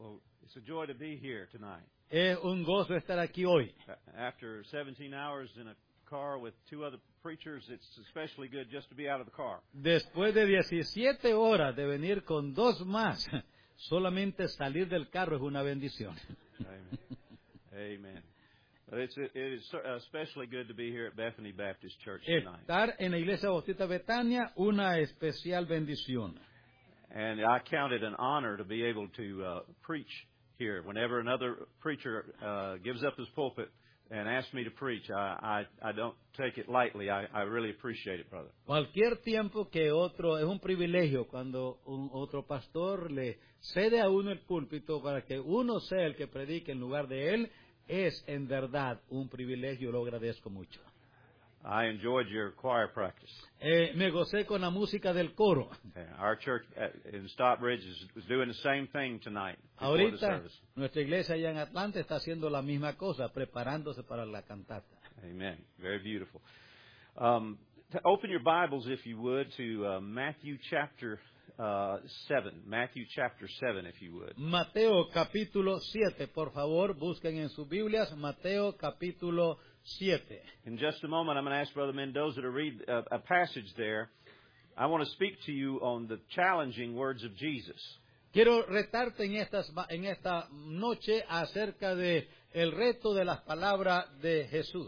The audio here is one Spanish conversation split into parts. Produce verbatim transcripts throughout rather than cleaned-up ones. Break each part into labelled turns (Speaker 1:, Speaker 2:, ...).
Speaker 1: Well, it's a joy to be here tonight.
Speaker 2: Es un gozo estar aquí hoy.
Speaker 1: After seventeen hours in a car with two other preachers, it's especially good just to be out of the car.
Speaker 2: Después de diecisiete horas de venir con dos más, solamente salir del carro es una bendición.
Speaker 1: Amen. Amen. But it's, it is especially good to be here at Bethany Baptist Church tonight.
Speaker 2: Estar en la Iglesia Bautista Betania, una especial bendición.
Speaker 1: And I count it an honor to be able to uh, preach here. Whenever another preacher uh, gives up his pulpit and asks me to preach, I, I, I don't take it lightly. I, I really appreciate it, brother.
Speaker 2: Cualquier tiempo que otro, es un privilegio cuando un otro pastor le cede a uno el púlpito para que uno sea el que predique en lugar de él, es en verdad un privilegio, lo agradezco mucho.
Speaker 1: I enjoyed your choir practice.
Speaker 2: Eh, me gocé con la música del coro.
Speaker 1: Our church in Stockbridge is, is doing the same thing tonight.
Speaker 2: Ahorita nuestra iglesia allá en Atlanta está haciendo la misma cosa, preparándose para la cantata.
Speaker 1: Amen. Very beautiful. Um, to open your Bibles, if you would, to uh, Matthew chapter uh, seven. Matthew chapter seven, if you would.
Speaker 2: Mateo capítulo siete, por favor, busquen en sus Biblias Mateo capítulo siete.
Speaker 1: In just a moment, I'm going to ask Brother Mendoza to read a, a passage there. I want to speak to you on the challenging words of Jesus.
Speaker 2: Quiero retarte en, estas, en esta noche acerca de el reto de las palabras de Jesús.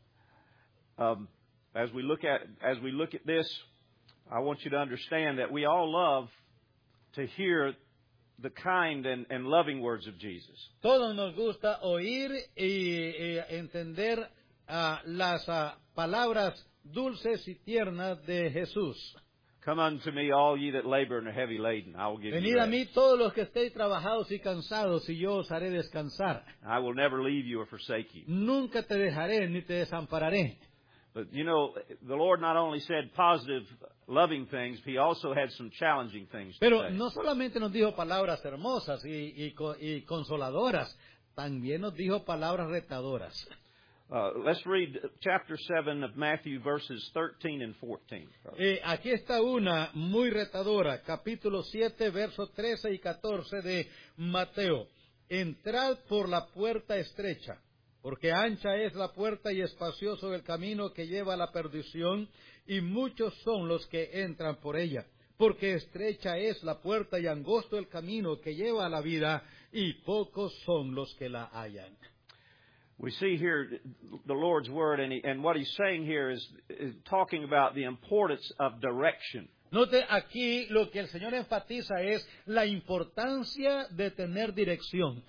Speaker 1: Um, as we look at as we look at this, I want you to understand that we all love to hear the kind and, and loving words of Jesus.
Speaker 2: Todos nos gusta oír y, y entender uh, las uh, palabras dulces y tiernas de Jesús.
Speaker 1: Come unto me, all ye that labor and are heavy laden, I will give
Speaker 2: Venid
Speaker 1: you
Speaker 2: a
Speaker 1: rest.
Speaker 2: mí todos los que estéis trabajados y cansados, y yo os haré descansar.
Speaker 1: I will never leave you or forsake you.
Speaker 2: Nunca te dejaré ni te desampararé.
Speaker 1: But you know, the Lord not only said positive, loving things, He also had some challenging things to
Speaker 2: Pero
Speaker 1: say.
Speaker 2: no solamente nos dijo palabras hermosas y, y, y consoladoras, también nos dijo palabras retadoras.
Speaker 1: Uh, let's read chapter seven of Matthew, verses thirteen and fourteen.
Speaker 2: Eh, aquí está una muy retadora, capítulo siete, versos trece y catorce de Mateo. Entrad por la puerta estrecha, porque ancha es la puerta y espacioso el camino que lleva a la perdición, y muchos son los que entran por ella. Porque estrecha es la puerta y angosto el camino que lleva a la vida, y pocos son los que la hallan.
Speaker 1: We see here the Lord's Word, and, he, and what He's saying here is, is talking about the importance of direction.
Speaker 2: Note aquí lo que el Señor enfatiza es la importancia de tener dirección.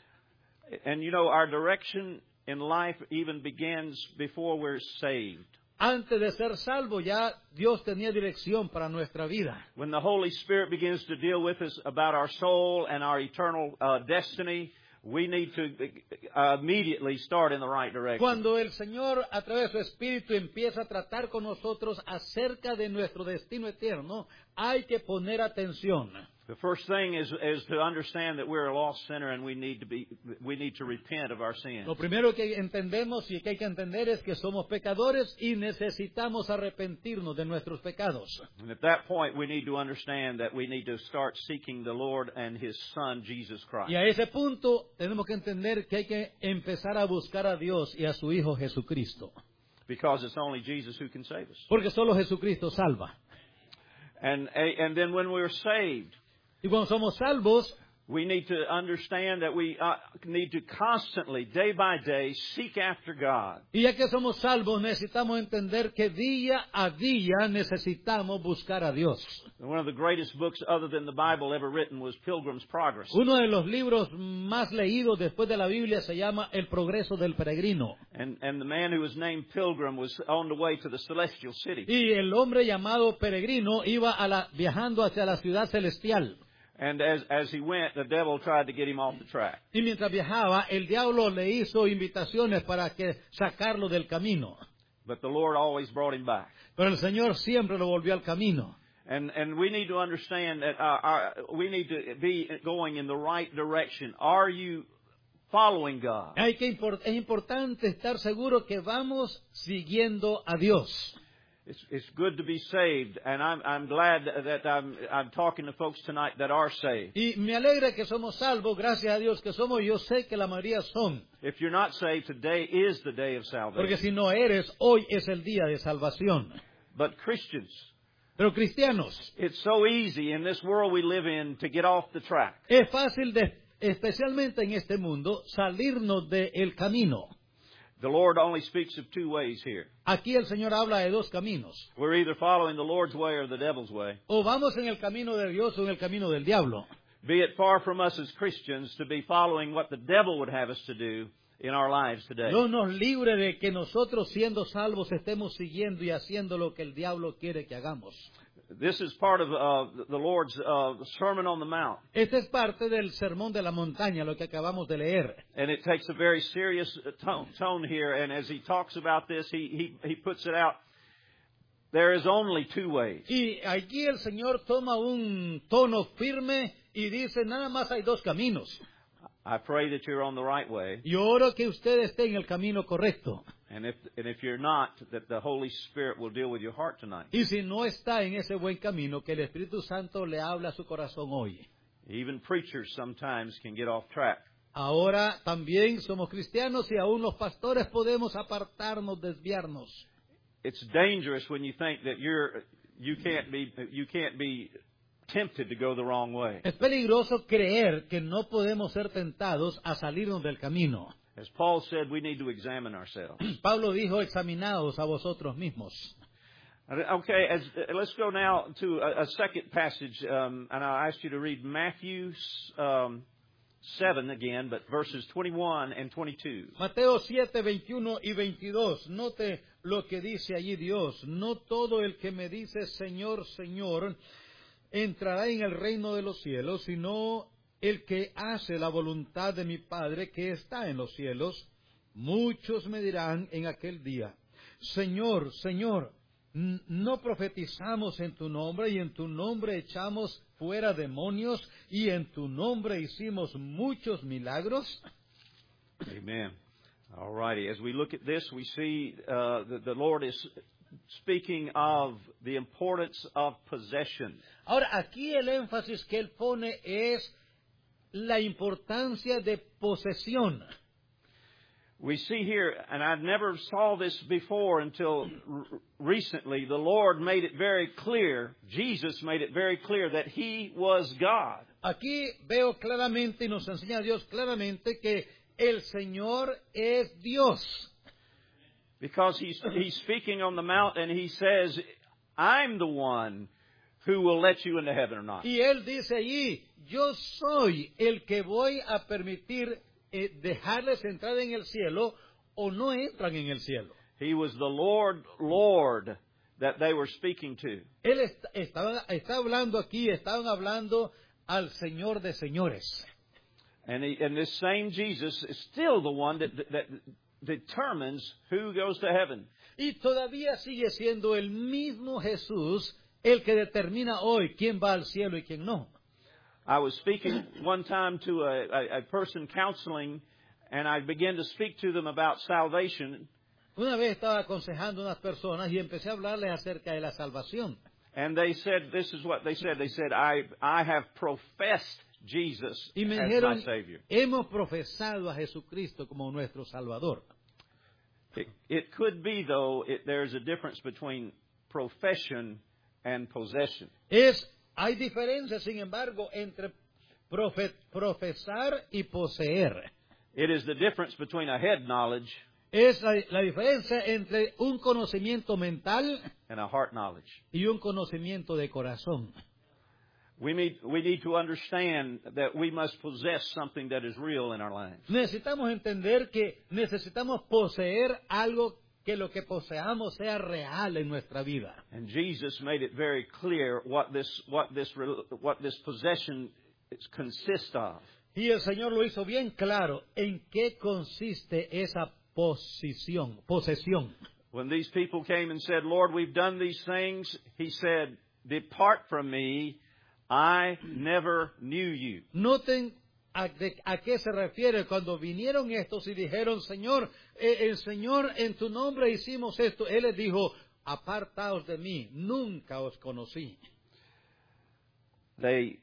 Speaker 1: And you know, our direction in life even begins before we're saved.
Speaker 2: Antes de ser salvo, ya Dios tenía dirección para nuestra vida.
Speaker 1: When the Holy Spirit begins to deal with us about our soul and our eternal uh, destiny, we need to uh, immediately start in the right direction.
Speaker 2: Cuando el Señor, a través de su Espíritu, empieza a tratar con nosotros acerca de nuestro destino eterno, hay que poner atención.
Speaker 1: The first thing is, is to understand that we're a lost sinner and we need to be, we need to repent of our sins.
Speaker 2: Lo primero que entendemos y que hay que entender es que somos pecadores y necesitamos arrepentirnos de nuestros pecados.
Speaker 1: And at that point, we need to understand that we need to start seeking the Lord and His Son, Jesus Christ.
Speaker 2: Y a ese punto tenemos que entender que hay que empezar a buscar a Dios y a su Hijo Jesucristo.
Speaker 1: Because it's only Jesus who can save us.
Speaker 2: Porque solo Jesucristo salva.
Speaker 1: And, and then when we're saved,
Speaker 2: Y cuando somos salvos,
Speaker 1: we need to understand that we uh, need to constantly, day by day, seek after God.
Speaker 2: Y ya que somos salvos, necesitamos entender que día a día necesitamos buscar a Dios.
Speaker 1: One of the greatest books other than the Bible ever written was Pilgrim's Progress.
Speaker 2: Uno de los libros más leídos después de la Biblia se llama El Progreso del Peregrino.
Speaker 1: And, and the man who was named Pilgrim was on the way to the celestial city.
Speaker 2: Y el hombre llamado Peregrino iba a la, viajando hacia la ciudad celestial.
Speaker 1: And as, as he went, the devil tried to get him off the track.
Speaker 2: Y mientras viajaba, el diablo le hizo invitaciones para que sacarlo del camino.
Speaker 1: But the Lord always brought him back.
Speaker 2: Pero el Señor siempre lo volvió al camino.
Speaker 1: And, and we need to understand that uh, our, we need to be going in the right direction. Are you following God?
Speaker 2: Hay que import- es importante estar seguro que vamos siguiendo a Dios.
Speaker 1: It's, it's good to be saved, and I'm, I'm glad that I'm, I'm talking to folks tonight that are saved.
Speaker 2: Y me alegra que somos salvos, gracias a Dios que somos. Yo sé que la mayoría son.
Speaker 1: If you're not saved, today is the day of
Speaker 2: Porque
Speaker 1: salvation.
Speaker 2: si no eres, hoy es el día de salvación.
Speaker 1: But Christians,
Speaker 2: Pero cristianos,
Speaker 1: it's so easy in this world we live in to get off the track.
Speaker 2: es fácil, de, especialmente en este mundo, salirnos del camino.
Speaker 1: The Lord only speaks of two ways here.
Speaker 2: Aquí el Señor habla de dos caminos.
Speaker 1: We're either following the Lord's way or the devil's way.
Speaker 2: O vamos en el camino de Dios o en el camino del diablo.
Speaker 1: Be it far from us as Christians to be following what the devil would have us to do in our lives today.
Speaker 2: Dios nos libre de que nosotros, siendo salvos, estemos siguiendo y haciendo lo que el diablo quiere que hagamos.
Speaker 1: This is part of uh, the Lord's uh, Sermon on the Mount.
Speaker 2: Esta es parte del sermón de la montaña, lo que acabamos de leer.
Speaker 1: And it takes a very serious tone, tone here. And as he talks about this, he, he, he puts it out. There is only two ways.
Speaker 2: Y allí el Señor toma un tono firme y dice, nada más hay dos caminos.
Speaker 1: I pray that you're on the right way.
Speaker 2: Y oro que usted esté en el camino correcto.
Speaker 1: And if, and if you're not, that the Holy Spirit will deal with your heart tonight.
Speaker 2: Y si no está en ese buen camino, que el Espíritu Santo le habla a su corazón hoy.
Speaker 1: Even preachers sometimes can get off track.
Speaker 2: Ahora también somos cristianos y aún los pastores podemos apartarnos, desviarnos.
Speaker 1: It's dangerous when you think that you're you can't be you can't be tempted to go the wrong way.
Speaker 2: Es peligroso creer que no podemos ser tentados a salirnos del camino.
Speaker 1: As Paul said, we need to examine ourselves.
Speaker 2: Pablo dijo, examinaos a vosotros mismos.
Speaker 1: Okay, as, uh, let's go now to a, a second passage, um, and I'll ask you to read Matthew um, seven again, but verses twenty-one and twenty-two.
Speaker 2: Mateo siete, veintiuno y veintidós. Note lo que dice allí Dios. No todo el que me dice Señor, Señor, entrará en el reino de los cielos, sino el que hace la voluntad de mi Padre que está en los cielos. Muchos me dirán en aquel día, Señor, Señor, ¿no profetizamos en tu nombre y en tu nombre echamos fuera demonios y en tu nombre hicimos muchos milagros?
Speaker 1: Amen. All righty. As we look at this, we see uh, that the Lord is speaking of the importance of possession.
Speaker 2: Ahora, aquí el énfasis que él pone es la importancia de posesión.
Speaker 1: We see here, and I never saw this before until r- recently, the Lord made it very clear, Jesus made it very clear that He was God.
Speaker 2: Aquí veo claramente y nos enseña Dios claramente que el Señor es Dios.
Speaker 1: Because he's, he's speaking on the mount and He says, I'm the one who will let you into heaven or not.
Speaker 2: Y Él dice allí, yo soy el que voy a permitir eh, dejarles entrar en el cielo o no entran en el cielo.
Speaker 1: He was the Lord, Lord that they were speaking to.
Speaker 2: Él está, estaba, está hablando aquí, estaban hablando al Señor de señores.
Speaker 1: And, he, and this same Jesus is still the one that, that, that determines who goes to heaven.
Speaker 2: Y todavía sigue siendo el mismo Jesús el que determina hoy quién va al cielo y quién no.
Speaker 1: I was speaking one time to a, a, a person counseling, and I began to speak to them about salvation.
Speaker 2: Una vez estaba aconsejando a unas personas y empecé a hablarles acerca de la salvación.
Speaker 1: And they said, this is what they said. They said, I, I have professed Jesus
Speaker 2: Y me
Speaker 1: as
Speaker 2: dijeron,
Speaker 1: my Savior.
Speaker 2: hemos profesado a Jesucristo como nuestro Salvador.
Speaker 1: It, it could be, though, it, there's a difference between profession and possession.
Speaker 2: Es, hay diferencia, sin embargo, entre profe, profesar y poseer.
Speaker 1: It is the difference between a head knowledge
Speaker 2: Es la, la diferencia entre un conocimiento mental
Speaker 1: and a heart knowledge.
Speaker 2: y un conocimiento de corazón.
Speaker 1: We need, we need to understand that we must possess something that is real in our lives.
Speaker 2: Necesitamos entender que necesitamos poseer algo que lo que poseamos sea real en nuestra vida.
Speaker 1: And Jesus made it very clear what this, what this, what this possession consists of.
Speaker 2: Y el Señor lo hizo bien claro en qué consiste esa posición, posesión.
Speaker 1: When these people came and said, Lord, we've done these things, He said, depart from me, I never knew you.
Speaker 2: Noten a, de, a qué se refiere cuando vinieron estos y dijeron, Señor, eh, el Señor, en tu nombre hicimos esto. Él les dijo, apartaos de mí, nunca os conocí.
Speaker 1: They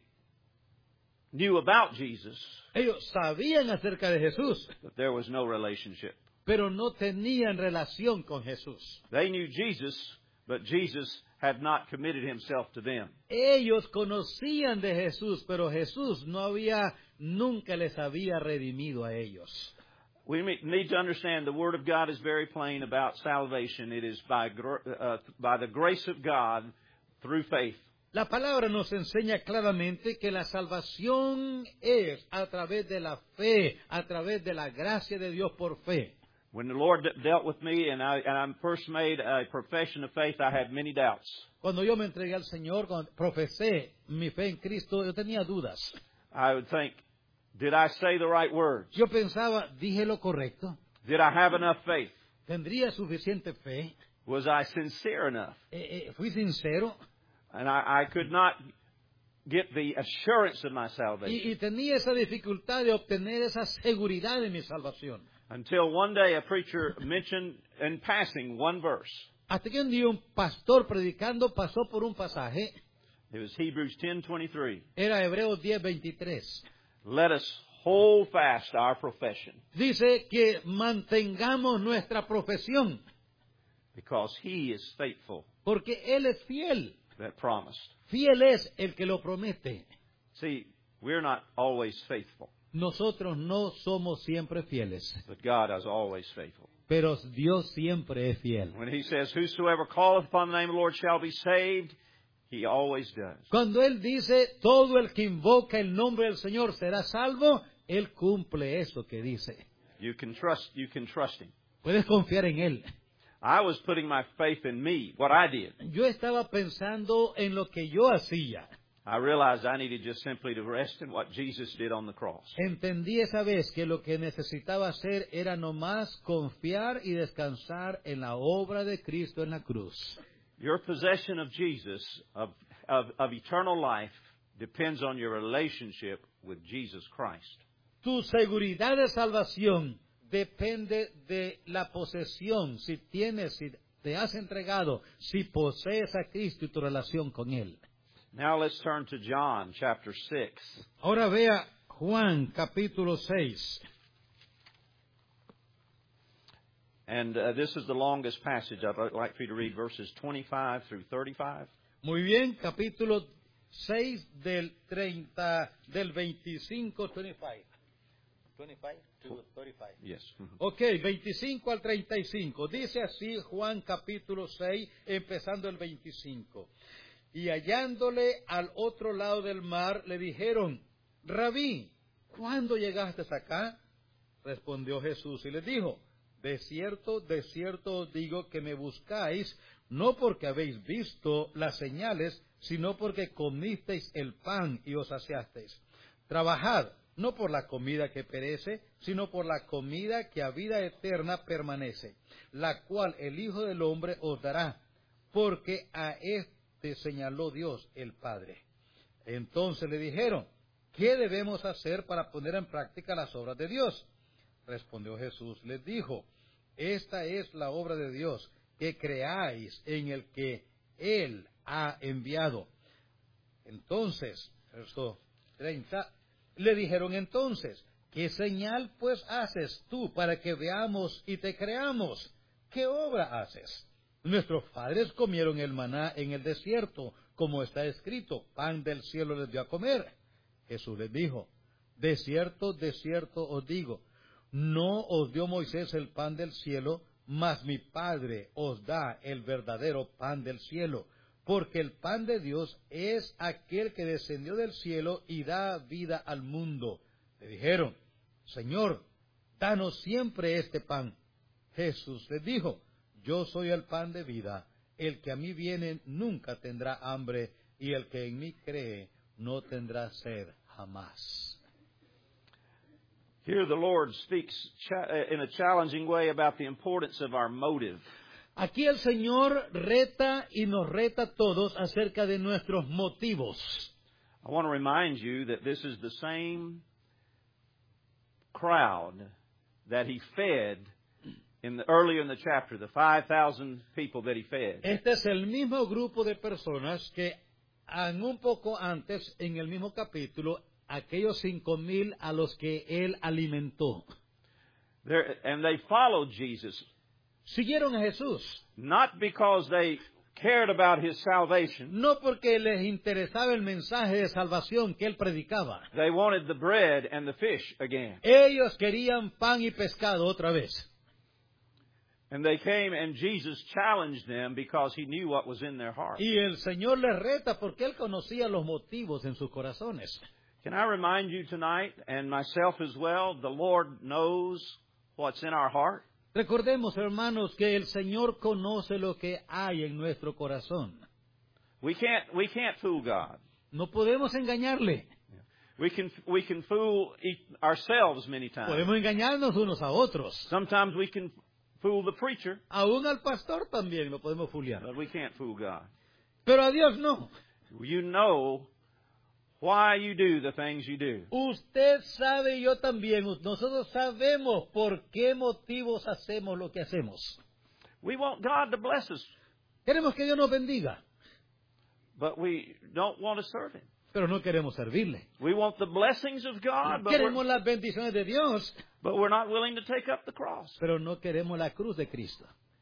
Speaker 1: knew about Jesus,
Speaker 2: Ellos sabían acerca de Jesús,
Speaker 1: but there was no relationship.
Speaker 2: pero no tenían relación con Jesús.
Speaker 1: They knew Jesus, but Jesus had not committed himself to them.
Speaker 2: Ellos conocían de Jesús, pero Jesús no había, nunca les había redimido a ellos.
Speaker 1: We need to understand the Word of God is very plain about salvation. It is by, uh, by the grace of God through faith.
Speaker 2: La palabra nos enseña claramente que la salvación es a través de la fe, a través de la gracia de Dios por fe.
Speaker 1: When the Lord dealt with me and I, and I first made a profession of faith, I had many doubts.
Speaker 2: Cuando yo me entregué al Señor, cuando profesé mi fe en Cristo, yo tenía dudas.
Speaker 1: I would think, did I say the right words?
Speaker 2: Yo pensaba, ¿dije lo correcto?
Speaker 1: Did I have enough faith?
Speaker 2: ¿Tendría suficiente fe?
Speaker 1: Was I sincere enough?
Speaker 2: Eh, eh, ¿Fui sincero?
Speaker 1: And I, I could not get the assurance of my salvation.
Speaker 2: Y, y tenía esa dificultad de obtener esa seguridad de mi salvación.
Speaker 1: Until one day a preacher mentioned in passing one verse.
Speaker 2: Hasta que un día un pastor predicando pasó por un pasaje.
Speaker 1: It was Hebrews ten twenty-three.
Speaker 2: Era Hebreos diez veintitrés.
Speaker 1: Let us hold fast our profession.
Speaker 2: Dice que mantengamos nuestra profesión.
Speaker 1: Because he is faithful
Speaker 2: Porque Él es fiel.
Speaker 1: that promised.
Speaker 2: Fiel es el que lo promete.
Speaker 1: See, we're not always faithful,
Speaker 2: Nosotros no somos siempre fieles,
Speaker 1: but God is always faithful.
Speaker 2: pero Dios siempre es fiel.
Speaker 1: When he says, whosoever calleth upon the name of the Lord shall be saved, he always does.
Speaker 2: Cuando Él dice, todo el que invoca el nombre del Señor será salvo, Él cumple eso que dice.
Speaker 1: You can trust, you can trust him.
Speaker 2: Puedes confiar en Él.
Speaker 1: I was putting my faith in me, what I did.
Speaker 2: Yo estaba pensando en lo que yo hacía.
Speaker 1: I realized I needed just simply to rest in what Jesus did on the cross.
Speaker 2: Entendí esa vez que lo que necesitaba hacer era nomás confiar y descansar en la obra de Cristo en la cruz.
Speaker 1: Your possession of Jesus, of, of, of eternal life, depends on your relationship with Jesus Christ.
Speaker 2: Tu seguridad de salvación depende de la posesión, si tienes, si te has entregado, si posees a Cristo y tu relación con Él.
Speaker 1: Now let's turn to John chapter six.
Speaker 2: Ahora vea Juan capítulo seis.
Speaker 1: And uh, this is the longest passage. I'd like for you to read verses twenty-five through thirty-five.
Speaker 2: Muy bien, capítulo seis del treinta, del veinticinco, veinticinco. veinticinco to thirty-five.
Speaker 1: Yes.
Speaker 2: Ok, veinticinco al treinta y cinco. Dice así Juan capítulo seis, empezando el veinticinco. Y hallándole al otro lado del mar, le dijeron, Rabí, ¿cuándo llegaste acá? Respondió Jesús y les dijo, de cierto, de cierto os digo que me buscáis, no porque habéis visto las señales, sino porque comisteis el pan y os saciasteis. Trabajad, no por la comida que perece, sino por la comida que a vida eterna permanece, la cual el Hijo del Hombre os dará, porque a este señaló Dios el Padre. Entonces le dijeron, ¿qué debemos hacer para poner en práctica las obras de Dios? Respondió Jesús, les dijo, esta es la obra de Dios, que creáis en el que Él ha enviado. Entonces, verso treinta, le dijeron entonces, ¿qué señal pues haces tú para que veamos y te creamos? ¿Qué obra haces? Nuestros padres comieron el maná en el desierto, como está escrito, pan del cielo les dio a comer. Jesús les dijo, de cierto, de cierto os digo, no os dio Moisés el pan del cielo, mas mi Padre os da el verdadero pan del cielo, porque el pan de Dios es aquel que descendió del cielo y da vida al mundo. Le dijeron, Señor, danos siempre este pan. Jesús les dijo, yo soy el pan de vida, el que a mí viene nunca tendrá hambre, y el que en mí cree no tendrá sed jamás.
Speaker 1: Here the Lord speaks in a challenging way about the importance of our motive.
Speaker 2: Aquí el Señor reta y nos reta a todos acerca de nuestros motivos.
Speaker 1: I want to remind you that this is the same crowd that he fed in the, earlier in the chapter, the five thousand people that he fed.
Speaker 2: Este es el mismo grupo de personas que en un poco antes, en el mismo capítulo, aquellos cinco mil a los que él alimentó.
Speaker 1: There, and they followed Jesus,
Speaker 2: Siguieron a Jesús,
Speaker 1: not because they cared about his salvation.
Speaker 2: no porque les interesaba el mensaje de salvación que él predicaba.
Speaker 1: They wanted the bread and the fish again.
Speaker 2: Ellos querían pan y pescado otra vez.
Speaker 1: And they came and Jesus challenged them because he knew what was in their heart.
Speaker 2: Y el Señor les reta porque él conocía los motivos en sus corazones.
Speaker 1: Can I remind you tonight, and myself as well, the Lord knows what's in our heart.
Speaker 2: Recordemos, hermanos, que el Señor conoce lo que hay en nuestro corazón.
Speaker 1: We can't, we can't fool God.
Speaker 2: No podemos engañarle.
Speaker 1: We can, we can fool e- ourselves many times.
Speaker 2: Podemos engañarnos unos a otros.
Speaker 1: Sometimes we can fool the preacher,
Speaker 2: Aún al pastor también lo podemos fuliar.
Speaker 1: but we can't fool God.
Speaker 2: Pero a Dios no.
Speaker 1: You know why you do the things you do.
Speaker 2: Usted sabe y yo también. Nosotros sabemos por qué motivos hacemos lo que hacemos.
Speaker 1: We want God to bless us,
Speaker 2: Queremos que Dios nos bendiga,
Speaker 1: but we don't want to serve Him.
Speaker 2: pero no queremos servirle.
Speaker 1: We want the blessings of God, but
Speaker 2: Queremos
Speaker 1: we're,
Speaker 2: las bendiciones de Dios,
Speaker 1: but we're not willing to take up the cross.
Speaker 2: pero no queremos la cruz de Cristo.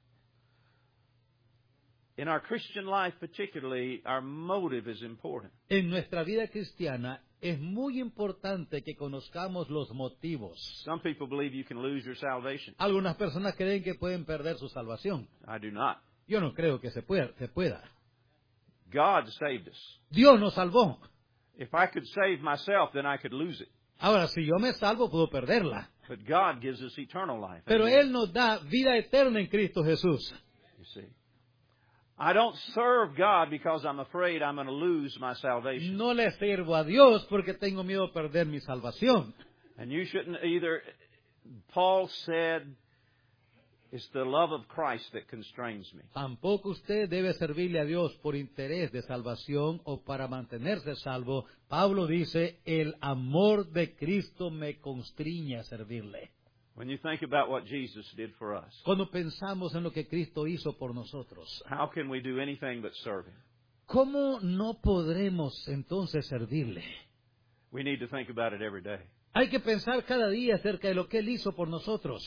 Speaker 1: In our Christian life particularly, our motive is important.
Speaker 2: En nuestra vida cristiana es muy importante que conozcamos los motivos.
Speaker 1: Some people believe you can lose your salvation.
Speaker 2: Algunas personas creen que pueden perder su salvación.
Speaker 1: I do not.
Speaker 2: Yo no creo que se pueda. Se pueda.
Speaker 1: God saved us.
Speaker 2: Dios nos salvó.
Speaker 1: If I could save myself, then I could lose it.
Speaker 2: Ahora, si yo me salvo, puedo perderla.
Speaker 1: But God gives us eternal life.
Speaker 2: Pero
Speaker 1: Amen.
Speaker 2: Él nos da vida eterna en Cristo Jesús.
Speaker 1: You see. I don't serve God because I'm afraid I'm going to lose my salvation.
Speaker 2: No le sirvo a Dios porque tengo miedo de perder mi salvación.
Speaker 1: And you shouldn't either. Paul said, it's the love of Christ that constrains me.
Speaker 2: Tampoco usted debe servirle a Dios por interés de salvación o para mantenerse salvo. Pablo dice, el amor de Cristo me constriñe a servirle.
Speaker 1: When you think about what Jesus did for us,
Speaker 2: Cuando pensamos en lo que Cristo hizo por nosotros,
Speaker 1: how can we do anything but serve Him?
Speaker 2: ¿cómo no podremos entonces servirle?
Speaker 1: We need to think about it every day.
Speaker 2: Hay que pensar cada día acerca de lo que Él hizo por nosotros.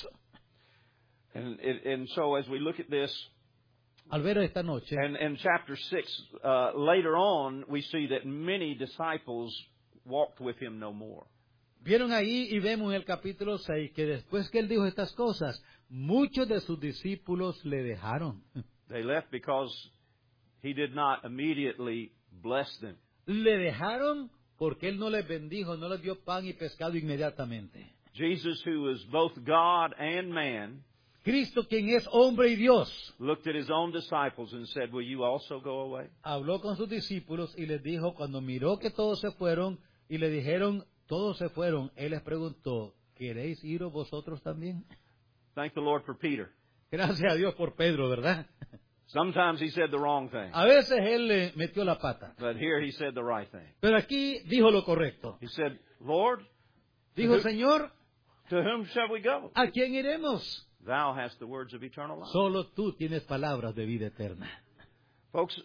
Speaker 1: And, it, and so as we look at this,
Speaker 2: Al ver esta noche,
Speaker 1: and in chapter six, uh, later on, we see that many disciples walked with Him no more.
Speaker 2: vieron ahí y vemos en el capítulo seis que después que Él dijo estas cosas, muchos de sus discípulos le dejaron.
Speaker 1: They left because He did not immediately bless them.
Speaker 2: Le dejaron porque Él no les bendijo, no les dio pan y pescado inmediatamente.
Speaker 1: Jesus, who is both God and man,
Speaker 2: Cristo, quien es hombre y Dios,
Speaker 1: looked at His own disciples and said, will you also go away?
Speaker 2: habló con sus discípulos y les dijo, cuando miró que todos se fueron y le dijeron, todos se fueron, Él les preguntó, ¿queréis iros vosotros también?
Speaker 1: Thank the Lord for Peter.
Speaker 2: Gracias a Dios por Pedro, ¿verdad?
Speaker 1: Sometimes he said the wrong thing,
Speaker 2: A veces Él le metió la pata,
Speaker 1: but here he said the right thing.
Speaker 2: pero aquí dijo lo correcto.
Speaker 1: He said, Lord,
Speaker 2: Dijo, Señor,
Speaker 1: to whom shall we go?
Speaker 2: ¿a quién iremos?
Speaker 1: Thou hast the words of eternal life.
Speaker 2: Solo tú tienes palabras de vida eterna.
Speaker 1: Folks,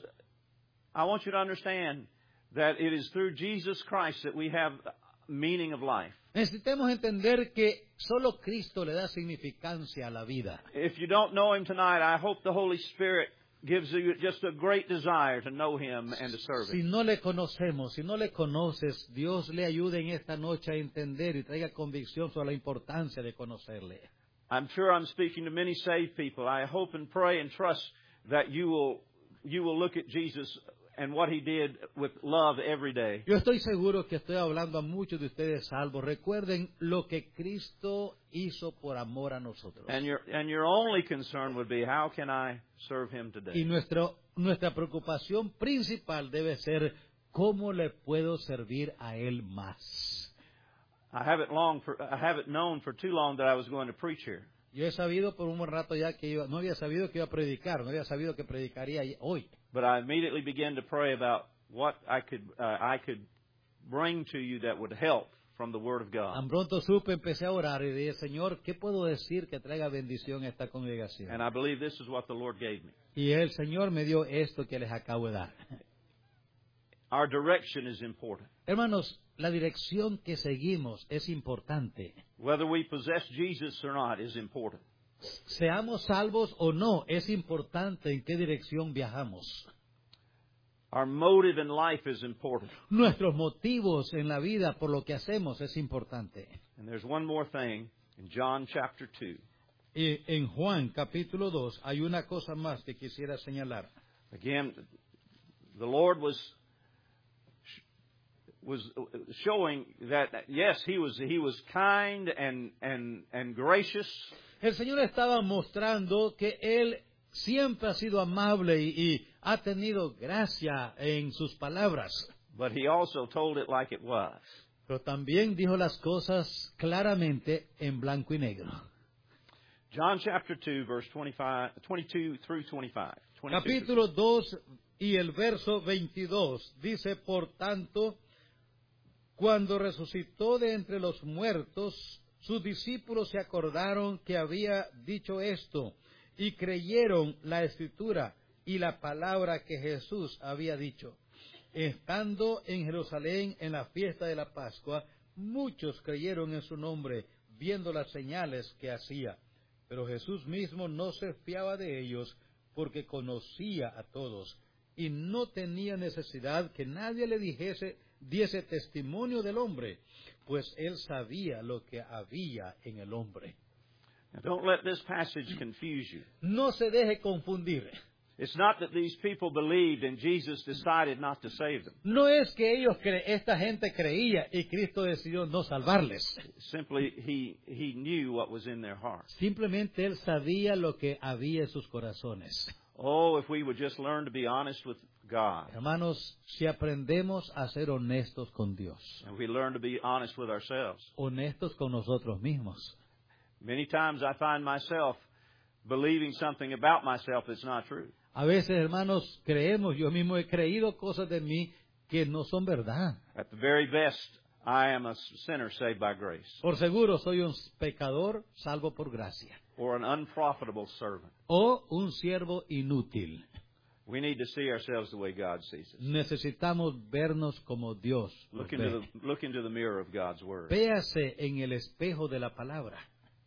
Speaker 1: I want you to understand that it is through Jesus Christ that we have meaning of life.
Speaker 2: Necesitamos entender que solo Cristo le da significancia a la vida.
Speaker 1: If you don't know Him tonight, I hope the Holy Spirit gives you just a great desire to know Him and to serve
Speaker 2: Si
Speaker 1: Him.
Speaker 2: no le conocemos, si no le conoces, Dios le ayude en esta noche a entender y traiga convicción sobre la importancia de conocerle.
Speaker 1: I'm sure I'm speaking to many saved people. I hope and pray and trust that you will you will look at Jesus and what He did with love every day.
Speaker 2: Yo estoy seguro que estoy hablando a muchos de ustedes salvos. Recuerden lo que Cristo hizo por amor a nosotros.
Speaker 1: And your and your only concern would be, how can I serve Him
Speaker 2: Y
Speaker 1: today?
Speaker 2: nuestro, nuestra preocupación principal debe ser cómo le puedo servir a Él más.
Speaker 1: I haven't long for I haven't known for too long that I was going to preach here.
Speaker 2: Yo he sabido por un buen rato ya que iba, no había sabido que iba a predicar, no había sabido que predicaría hoy.
Speaker 1: But I immediately began to pray about what I could uh, I could bring to you that would help from the Word of God.
Speaker 2: Tan pronto supe, empecé a orar y dije, Señor, ¿qué puedo decir que traiga bendición a esta congregación?
Speaker 1: And I believe this is what the Lord gave me.
Speaker 2: Y el Señor me dio esto que les acabo de dar.
Speaker 1: Our direction is important.
Speaker 2: Hermanos, la dirección que seguimos es importante.
Speaker 1: Whether we possess Jesus or not is important.
Speaker 2: Seamos salvos o no, es importante en qué dirección viajamos.
Speaker 1: Our motive in life is important.
Speaker 2: Nuestros motivos en la vida por lo que hacemos es importante.
Speaker 1: And there's one more thing in John chapter two.
Speaker 2: Y en Juan capítulo dos hay una cosa más que quisiera señalar.
Speaker 1: Again, the Lord was was showing that yes, he was he was kind and and and gracious.
Speaker 2: El Señor estaba mostrando que Él siempre ha sido amable y, y ha tenido gracia en sus palabras.
Speaker 1: But he also told it like it was.
Speaker 2: Pero también dijo las cosas claramente en blanco y negro.
Speaker 1: John chapter two, verse twenty-five, twenty-two through twenty-five.
Speaker 2: Capítulo dos y el verso veintidós dice, por tanto, cuando resucitó de entre los muertos, sus discípulos se acordaron que había dicho esto y creyeron la escritura y la palabra que Jesús había dicho. Estando en Jerusalén en la fiesta de la Pascua, muchos creyeron en su nombre, viendo las señales que hacía. Pero Jesús mismo no se fiaba de ellos, porque conocía a todos, y no tenía necesidad que nadie le dijese, diese testimonio del hombre, pues él sabía lo que había en el hombre.
Speaker 1: Now, don't let this passage confuse you.
Speaker 2: No se deje confundir.
Speaker 1: It's not that these people believed and Jesus decided not to save them.
Speaker 2: No es que ellos cre esta gente creía y Cristo decidió no salvarles.
Speaker 1: Simply, he he knew what was in their hearts.
Speaker 2: Simplemente él sabía lo que había en sus corazones.
Speaker 1: Oh, if we would just learn to be honest with God.
Speaker 2: Hermanos, si aprendemos a ser honestos con Dios,
Speaker 1: And we learn to be honest with ourselves.
Speaker 2: honestos con nosotros mismos.
Speaker 1: Many times I find myself believing something about myself that's not true.
Speaker 2: A veces, hermanos, creemos, yo mismo he creído cosas de mí que no son verdad.
Speaker 1: At the very best, I am a sinner saved by grace,
Speaker 2: Por seguro soy un pecador salvo por gracia,
Speaker 1: or an unprofitable servant.
Speaker 2: o un siervo inútil.
Speaker 1: We need to see ourselves the way God sees us.
Speaker 2: Necesitamos vernos como Dios nos
Speaker 1: Look into
Speaker 2: ve.
Speaker 1: the, look into the mirror of God's Word.
Speaker 2: Véase en el espejo de la palabra.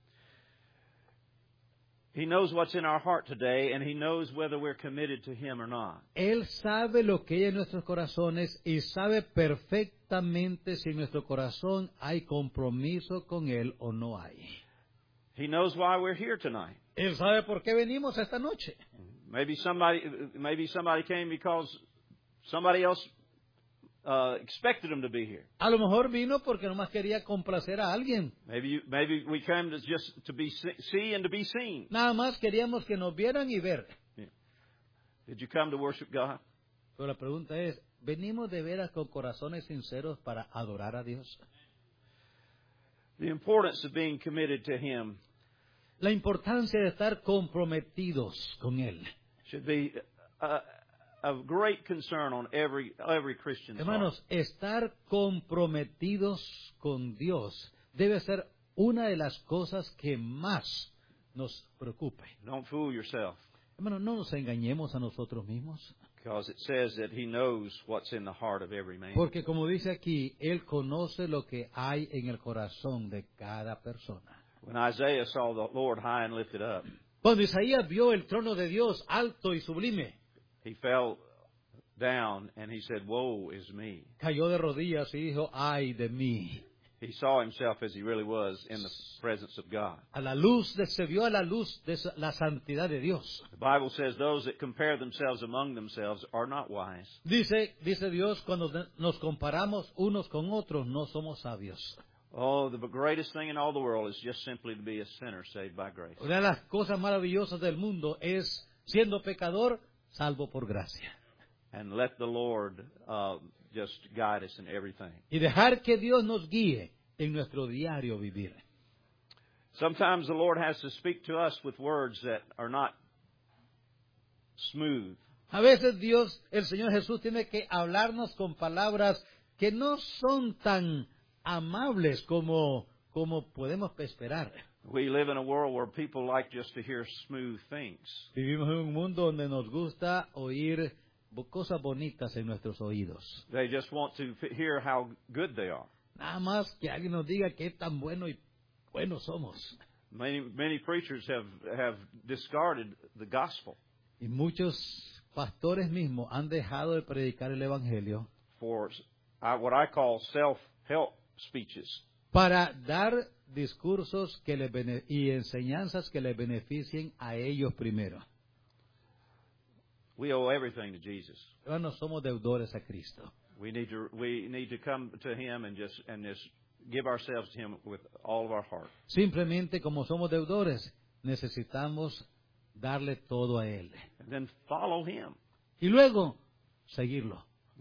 Speaker 1: He knows what's in our heart today, and He knows whether we're committed to Him or not.
Speaker 2: Él sabe lo que hay en nuestros corazones y sabe perfectamente si en nuestro corazón hay compromiso con Él o no hay.
Speaker 1: He knows why we're here tonight.
Speaker 2: Él sabe por qué venimos esta noche.
Speaker 1: Maybe somebody, maybe somebody came because somebody else uh, expected them to be here.
Speaker 2: A lo mejor vino porque nomás quería complacer a alguien.
Speaker 1: Maybe, you, maybe we came to just to be see, see and to be seen.
Speaker 2: Nada más queríamos que nos vieran y ver.
Speaker 1: Yeah. Did you come to worship God?
Speaker 2: Pero la pregunta es, ¿venimos de veras con corazones sinceros para adorar a Dios?
Speaker 1: The importance of being committed to Him
Speaker 2: La importancia de estar comprometidos con Él.
Speaker 1: should be a, a great concern on every every Christian's heart.
Speaker 2: Hermanos, estar comprometidos con Dios debe ser una de las cosas que más nos preocupe.
Speaker 1: Don't fool yourself,
Speaker 2: Hermanos, no nos engañemos a nosotros mismos,
Speaker 1: because it says that He knows what's in the heart of every man.
Speaker 2: porque como dice aquí, Él conoce lo que hay en el corazón de cada persona.
Speaker 1: When Isaiah saw the Lord high and lifted up,
Speaker 2: Cuando Isaías vio el trono de Dios alto y sublime,
Speaker 1: he fell down and he said, "Woe is me."
Speaker 2: cayó de rodillas y dijo, ay de mí.
Speaker 1: He saw himself as he really was in the presence of God.
Speaker 2: A la luz, de, se vio a la luz de la santidad de Dios.
Speaker 1: The Bible says those that compare themselves among themselves are not wise.
Speaker 2: Dice, dice Dios, cuando nos comparamos unos con otros, no somos sabios.
Speaker 1: Oh, the greatest thing in all the world is just simply to be a sinner saved by grace.
Speaker 2: Una de las cosas maravillosas del mundo es, siendo pecador, salvo por gracia.
Speaker 1: And let the Lord uh, just guide us in everything.
Speaker 2: Y dejar que Dios nos guíe en nuestro diario vivir.
Speaker 1: Sometimes the Lord has to speak to us with words that are not smooth.
Speaker 2: A veces Dios, el Señor Jesús, tiene que hablarnos con palabras que no son tan amables como, como podemos esperar.
Speaker 1: We live in a world where people like just to hear smooth things.
Speaker 2: Vivimos en un mundo donde nos gusta oír bo- cosas bonitas en nuestros oídos.
Speaker 1: They just want to f- hear how good they are.
Speaker 2: Nada más que alguien nos diga qué tan bueno y buenos somos.
Speaker 1: Many many preachers have have discarded the gospel
Speaker 2: Y muchos pastores mismos han dejado de predicar el Evangelio
Speaker 1: for uh, what I call self-help speeches.
Speaker 2: para dar discursos que les bene- y enseñanzas que les beneficien a ellos primero.
Speaker 1: We owe everything to Jesus.
Speaker 2: Hermanos, somos deudores a Cristo.
Speaker 1: We need to we need to come to Him and just and just give ourselves to Him with all of our heart.
Speaker 2: Simplemente como somos deudores, necesitamos darle todo a Él.
Speaker 1: And then follow Him.
Speaker 2: Y luego, seguirlo.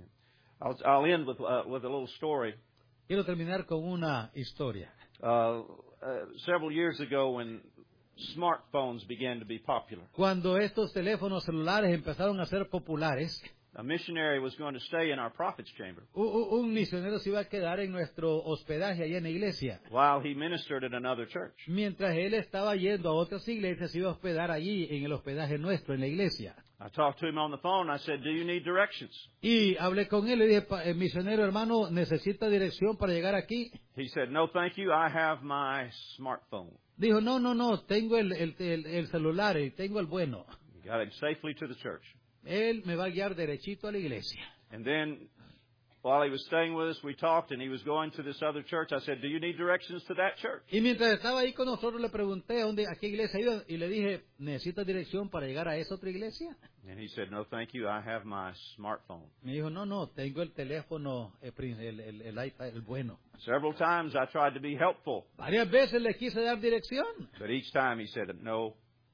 Speaker 1: I'll, I'll end with uh, with a little story.
Speaker 2: Quiero terminar con una historia.
Speaker 1: Uh, uh, several years ago, when smartphones began to be popular,
Speaker 2: Cuando estos teléfonos celulares empezaron a ser populares,
Speaker 1: a missionary was going to stay in our prophet's chamber
Speaker 2: u- u- un misionero se iba a quedar en nuestro hospedaje allá en la iglesia.
Speaker 1: while he ministered at another church.
Speaker 2: Mientras él estaba yendo a otras iglesias, se iba a hospedar allí en el hospedaje nuestro, en la iglesia.
Speaker 1: I talked to him on the phone. I said, "Do you need directions?"
Speaker 2: Y hablé con él, le dije, "Pa- eh, misionero hermano, ¿necesita dirección para llegar aquí?"
Speaker 1: He said, "No, thank you. I have my smartphone."
Speaker 2: Dijo, no, no, no, tengo el, el, el- el celular y tengo el bueno.
Speaker 1: He got him safely to the church.
Speaker 2: Él me va a guiar derechito a la iglesia.
Speaker 1: And then, while he was staying with us, we talked, and he was going to this other church. I said, "Do you need directions to that church?"
Speaker 2: Y mientras estaba ahí con nosotros, le pregunté a, dónde, a qué iglesia iba y le dije, ¿necesitas dirección para llegar a esa otra iglesia?
Speaker 1: And he said, "No, thank you. I have my smartphone."
Speaker 2: Me dijo, no, no, tengo el teléfono, el, prin- el, el, el iPad, el bueno.
Speaker 1: Several times I tried to be helpful,
Speaker 2: Varias veces le quise dar dirección,
Speaker 1: but each time he said, "No."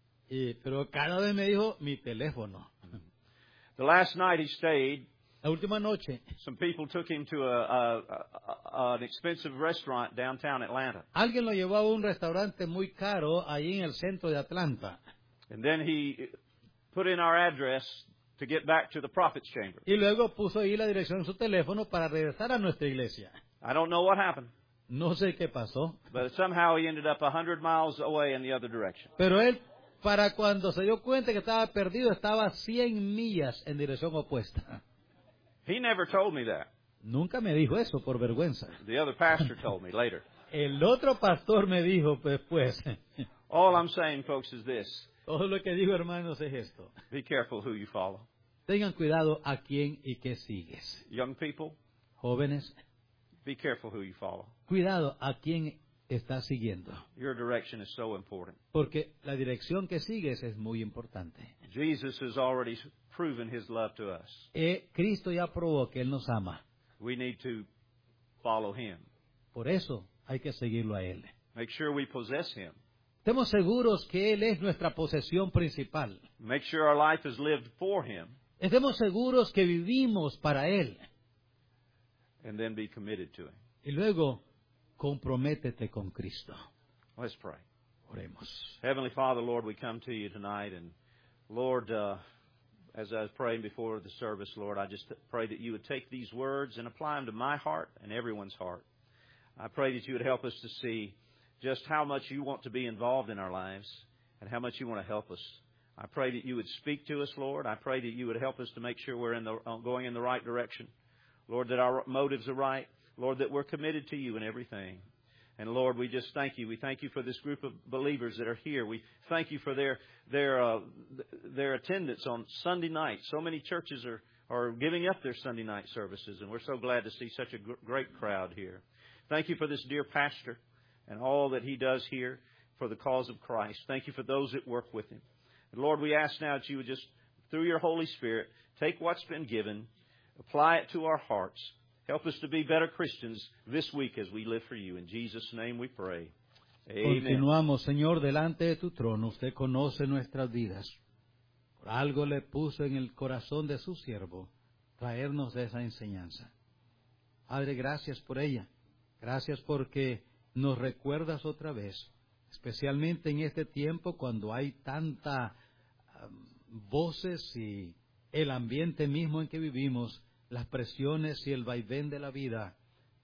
Speaker 2: y, pero cada vez me dijo, mi teléfono.
Speaker 1: The last night he stayed,
Speaker 2: La última noche,
Speaker 1: some people took him to a, a, a, an expensive restaurant downtown Atlanta.
Speaker 2: alguien lo llevó a un restaurante muy caro allí en el centro de Atlanta.
Speaker 1: And then he put in our address to get back to the prophet's chamber.
Speaker 2: Y luego puso ahí la dirección en su teléfono para regresar a nuestra iglesia.
Speaker 1: I don't know what happened,
Speaker 2: No sé qué pasó,
Speaker 1: but somehow he ended up a hundred miles away in the other direction.
Speaker 2: pero él, para cuando se dio cuenta que estaba perdido, estaba cien millas en dirección opuesta.
Speaker 1: He never told me that.
Speaker 2: Nunca me dijo eso por vergüenza.
Speaker 1: The other pastor told me later.
Speaker 2: El otro pastor me dijo después,
Speaker 1: All I'm saying, folks, is this.
Speaker 2: todo lo que digo, hermanos, es esto.
Speaker 1: Be careful who you follow.
Speaker 2: Tengan cuidado a quién y qué sigues.
Speaker 1: Young people,
Speaker 2: Jóvenes,
Speaker 1: be careful who you follow.
Speaker 2: cuidado a quién estás siguiendo.
Speaker 1: Your direction is so important.
Speaker 2: Porque la dirección que sigues es muy importante.
Speaker 1: Jesus has already proven his love to us.
Speaker 2: Eh, Cristo ya probó que Él nos ama.
Speaker 1: We need to follow him.
Speaker 2: Por eso hay que seguirlo a Él.
Speaker 1: Make sure we possess him.
Speaker 2: Estemos seguros que Él es nuestra posesión principal.
Speaker 1: Make sure our life is lived for him,
Speaker 2: Estemos seguros que vivimos para Él.
Speaker 1: and then be committed to him.
Speaker 2: Y luego, comprométete con Cristo.
Speaker 1: Let's pray.
Speaker 2: Oremos.
Speaker 1: Heavenly Father, Lord, we come to you tonight, and Lord, uh, as I was praying before the service, Lord, I just pray that you would take these words and apply them to my heart and everyone's heart. I pray that you would help us to see just how much you want to be involved in our lives and how much you want to help us. I pray that you would speak to us, Lord. I pray that you would help us to make sure we're in the, going in the right direction. Lord, that our motives are right. Lord, that we're committed to you in everything. And Lord, we just thank you. We thank you for this group of believers that are here. We thank you for their their uh, their attendance on Sunday night. So many churches are, are giving up their Sunday night services, and we're so glad to see such a gr- great crowd here. Thank you for this dear pastor and all that he does here for the cause of Christ. Thank you for those that work with him. And Lord, we ask now that you would just, through your Holy Spirit, take what's been given, apply it to our hearts. Help us to be better Christians this week as we live for you. In Jesus' name we pray. Amen.
Speaker 2: Continuamos, Señor, delante de tu trono. Usted conoce nuestras vidas. Por algo le puso en el corazón de su siervo traernos de esa enseñanza. Padre, gracias por ella. Gracias porque nos recuerdas otra vez, especialmente en este tiempo cuando hay tanta um, voces y el ambiente mismo en que vivimos, las presiones y el vaivén de la vida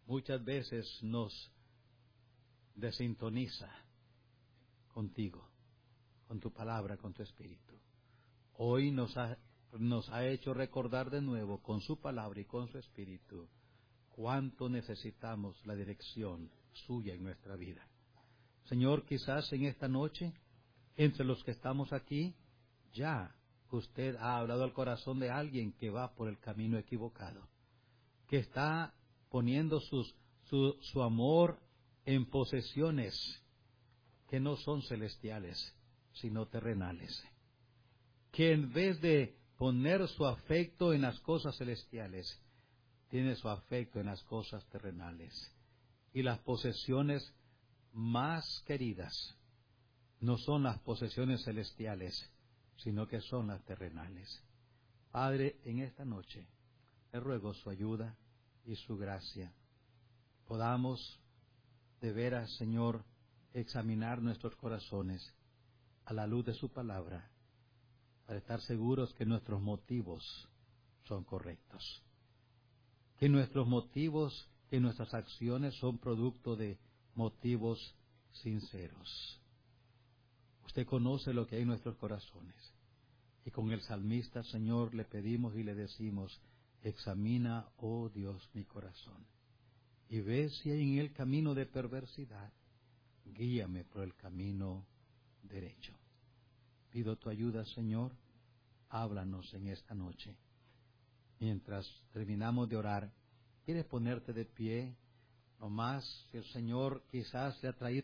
Speaker 2: muchas veces nos desintoniza contigo, con tu palabra, con tu espíritu. Hoy nos ha, nos ha hecho recordar de nuevo con su palabra y con su espíritu cuánto necesitamos la dirección suya en nuestra vida. Señor, quizás en esta noche, entre los que estamos aquí, ya usted ha hablado al corazón de alguien que va por el camino equivocado, que está poniendo sus, su, su amor en posesiones que no son celestiales, sino terrenales. Que en vez de poner su afecto en las cosas celestiales, tiene su afecto en las cosas terrenales. Y las posesiones más queridas no son las posesiones celestiales, sino que son las terrenales. Padre, en esta noche le ruego su ayuda y su gracia. Podamos de veras, Señor, examinar nuestros corazones a la luz de su palabra, para estar seguros que nuestros motivos son correctos, que nuestros motivos, que nuestras acciones son producto de motivos sinceros. Usted conoce lo que hay en nuestros corazones, y con el salmista, Señor, le pedimos y le decimos: examina, oh Dios, mi corazón, y ve si hay en el camino de perversidad, guíame por el camino derecho. Pido tu ayuda, Señor, háblanos en esta noche. Mientras terminamos de orar, ¿quieres ponerte de pie? Nomás, si el Señor quizás le ha traído